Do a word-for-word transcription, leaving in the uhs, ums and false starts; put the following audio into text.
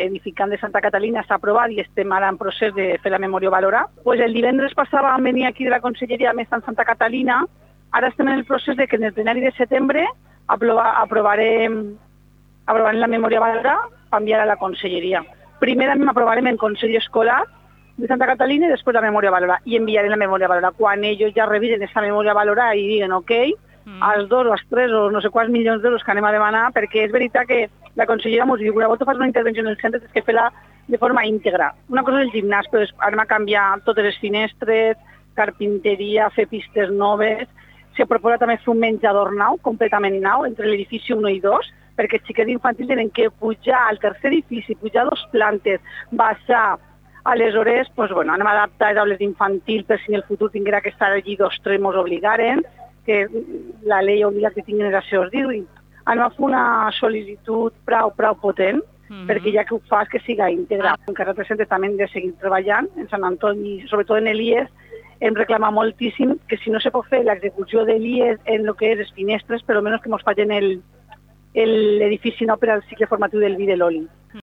edificant de Santa Catalina està aprovat i estem ara en procés de fer la memòria valorar. Pues el divendres passat vam venir aquí de la Conselleria més en Santa Catalina. Ara estem en el procés de que en el plenari de setembre aprovar, aprovarem, aprovarem la memòria valorar per enviar a la Conselleria. Primerament aprovarem el Consell Escolar de Santa Catalina i després la memòria valorar. I enviarem la memòria valorar. Quan ells ja revisen aquesta memòria valorar i diguen ok, mm. als dos o als tres o no sé quants milions d'euros que anem a demanar, perquè és veritat que la consellera ens diu que una volta fas una intervenció en el centre tens que fer-la de forma íntegra. Una cosa és el gimnàs, però anem a canviar totes les finestres, carpinteria, fer pistes noves. Se proposa també fer un menjador nou, completament nou, entre l'edifici u i dos, perquè els xiquets infantils tenen que pujar al tercer edifici, pujar dos plantes, baixar. Aleshores, pues, bueno, anem a adaptar les aules d'infantil per si en el futur tinguera que estar allí dos tres mos obligaren, que la llei obliga que tinguin els seus dies. Anem a fer una sol·licitud prou, prou potent, mm-hmm. perquè ja que ho fas que siga integrat. Ah. Encara presentes també hem de seguir treballant en Sant Antoni, sobretot en l'I E S, hem reclamat moltíssim que si no se pot fer l'execució de l'I E S en el que és les finestres, però almenys que ens facin l'edifici nou per al cicle formatiu del vi de l'oli.